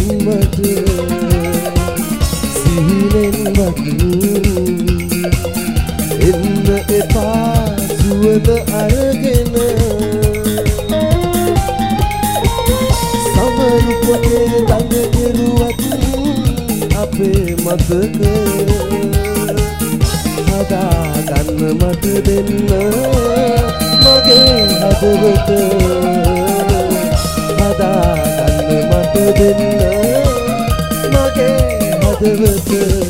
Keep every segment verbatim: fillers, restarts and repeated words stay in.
මට සිහිනෙන් මට එන්න එපා සුවඳ අරගෙන සමරු පොතේ දඟ කෙරුවත් අපේ මතක හදා ගන්න මට දෙන්න මගේ හදවත හදා ගන්න මට දෙන්න මගේ හදවත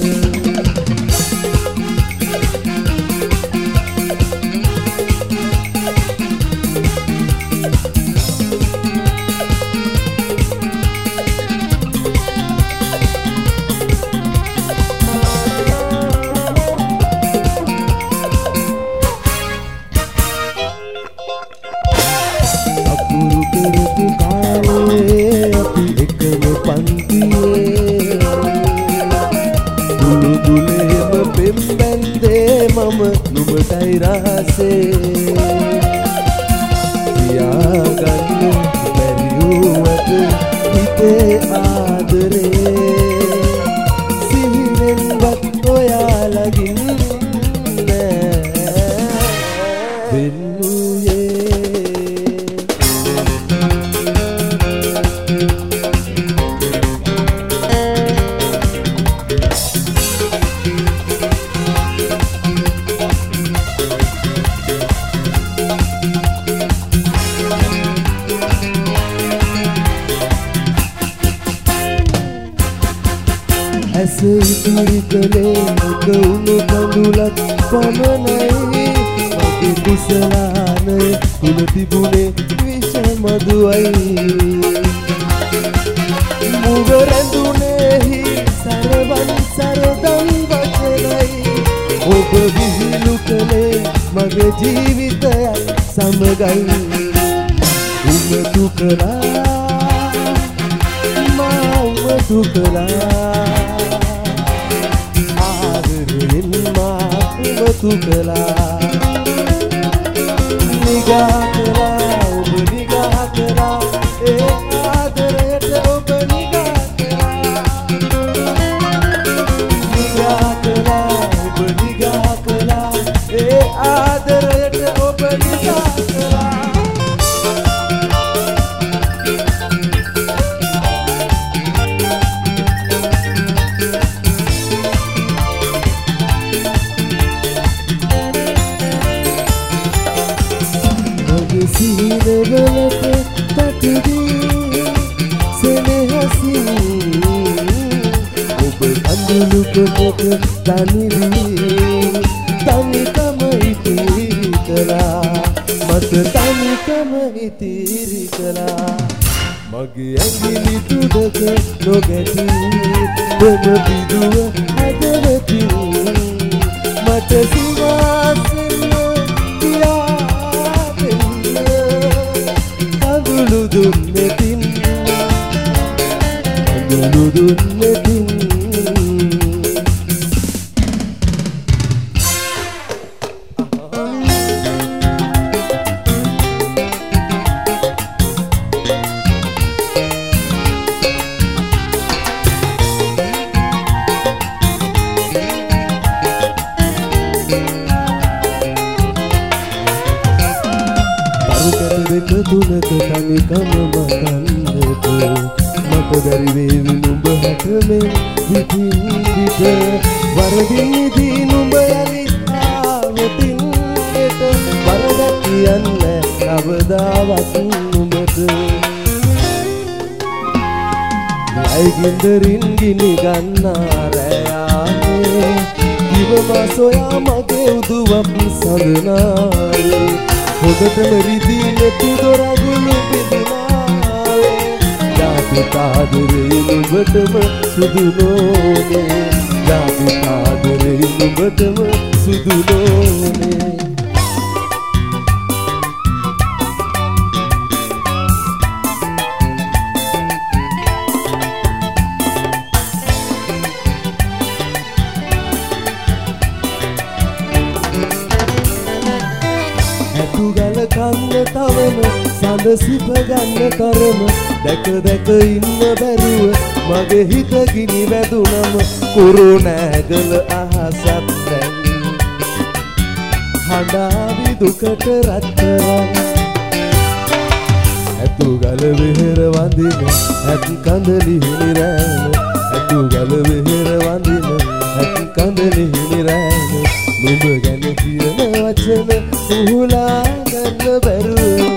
නුඹටයි රහසේ තියාගන්න බැරි වුවත් හිතේ ආදරේ සිහිනෙන්වත් ඔයාලගින් නෑ වෙනුයේ ඉතිරි කලේ එක උණු කඳුලක් පමණයි මගේ කුසලානය තුල තිබුණේ විෂ මధుවයි මුග රැඳුනේහි සරවන් සරදම් වචනයි ඔබ විහිළු කලේ මගේ ජීවිතය සමගයි උමතු කළා මා උමතු කළා tukala nigaah kara ob nigaah kara eh aadarayata ob nigaah kara nigaah kara ob nigaah kara eh aadarayata ob nigaah kara සිහිනවලට තටදී සෙනෙහසින් ඔබ අඳුළු කොටක තනිවී තනිකම ඉතිරි කළා මට තනිකම ඉතිරි කළා මගේ ඇඟිලි තුඩක නොගැටි බොම බිදුව හදවතින් මට සිවාසෙන්න dunnetin dulu dunnetin තුනක තනිකම මකන්නට මට බැරි වේවි නුඹ හැටමෙන් විතින් විත වරදිනේදී නුඹ යලි ආවතින් එත වරදක් කියන්නේ කවදාවත් නුඹට ලයිගින්දරින් ගිනි ගන්නා රැයානේ දිවම සොයා මගේ උදුවක් සඳනාවේ හොදටම රිදී නෙතු දොරගුළු බිඳුනාවේ ජාති කාදරේ නුඹටම සුදු නෝනේ ජාති කාදරේ නුඹටම සුදු නෝනේ කන්න තවම සඳ සිප ගන්න තරම දැක දැක ඉන්න බැරුව මගේ හිත ගිනි වැදුනම කුරු නැගල අහසත් දැන් හඬාවි දුකට රත්තරන් ඇතු ගල වෙහෙර වඳින ඇත් කඳලි හිනිරෑන ඇතු ගල වෙහෙර වඳින ඇත් කඳලි හිනිරෑන නුඹ ගැන කියන වචන උහුලා ගන්න බැරුව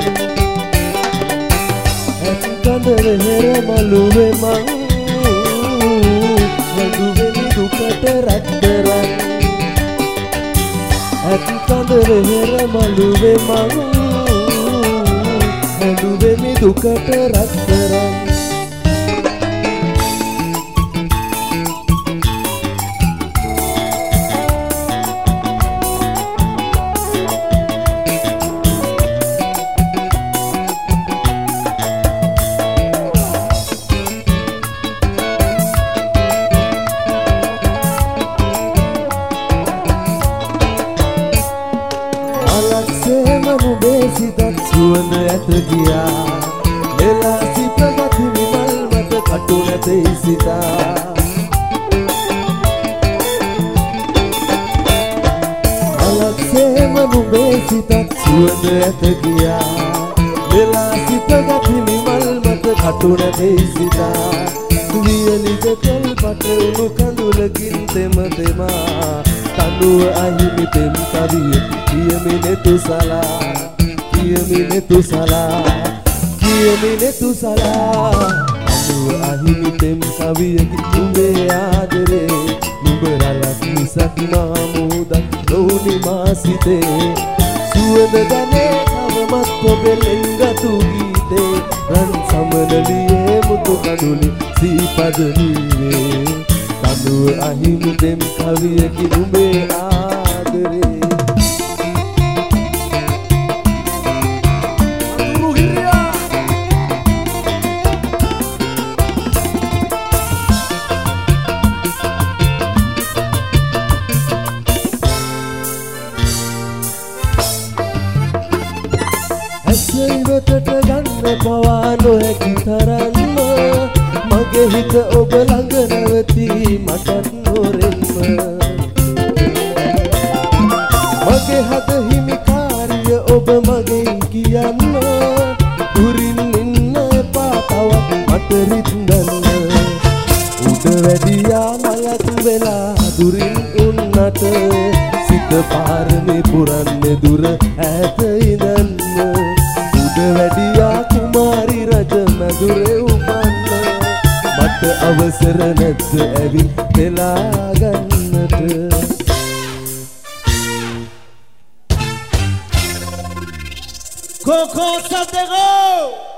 ඇත් කඳ වෙහෙර මළුවේ මං හැඬුවෙමි දුකට රත්තරන් ඇත් කඳ වෙහෙර මළුවේ මං හැඬුවෙමි දුකට රත්තරන් සිතත් සුවඳ ඇත ගියා එලා සිපගත් නිමල් මත කටු නැතේ සිතා අලක්සේම නුඹේ සිතත් සුවඳ ඇත ගියා එලා සිපගත් නිමල් මත කටු නැතේ සිතා වියලිද තෙල් පටවුණු කඳුලකින් තෙම තෙමා තනුව අහිමි පෙම් කවිය කියමිනෙ තුසලා කියමිනෙ තුසලා කියමිනෙ තුසලා අනුව අහිමි තෙම් කවියකි නුඹේ ආදරේ නුඹ රලක් මිසක් මාමුදක් නොවුනි මා සිතේ සුවඳ ගනේ තවමත් ඔබෙලෙන් ගතු ගීතේ රන් සමනලියේ මුතු කඳුලි සීපද නීවේ අනුව අහිමි තෙම් කවියකි නුඹේ ආදරේ ඉවතට ගන්න පවා නොහැකි තරම්ම මගේ හිත ඔබ ළඟ නැවතී මටත් නොරෙන්ම මගේ හද හිමිකාරිය ඔබ මගෙන් කියන්න උරින් ඉන්න එපා තවත් මට රිද්දන්න උඩ වැඩියා මලක් වෙලා දුරින් උන්නට සිත පාරමේ පුරන්නේ දුර ඈත ඉඳන්න වැඩියා කුමාරි රජ මැදුරේ උපන්න මට අවසර නැද්ද ඇවිත් වෙලා ගන්නට Coco Santiago